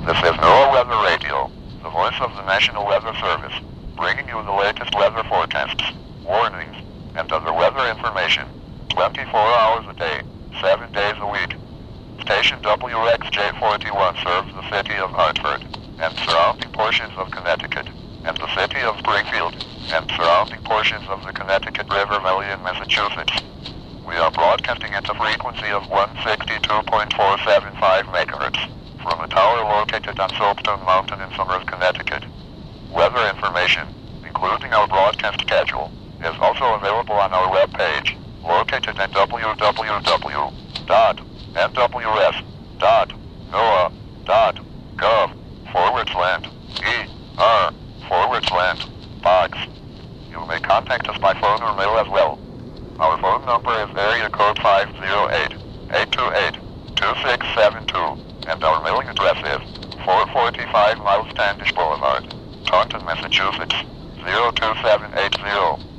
This is NOAA Weather Radio, the voice of the National Weather Service, bringing you the latest weather forecasts, warnings, and other weather information, 24 hours a day, 7 days a week. Station WXJ41 serves the city of Hartford, and surrounding portions of Connecticut, and the city of Springfield, and surrounding portions of the Connecticut River Valley in Massachusetts. We are broadcasting at a frequency of 162.475 MHz from a tower located on Soapstone Mountain in Somers, Connecticut. Weather information, including our broadcast schedule, is also available on our webpage, located at www.nws.gov/ER/box. You may contact us by phone or mail as well. Our phone number is area code 508-828-2672, and our mailing address is 445 Miles Standish Boulevard, Taunton, Massachusetts, 02780.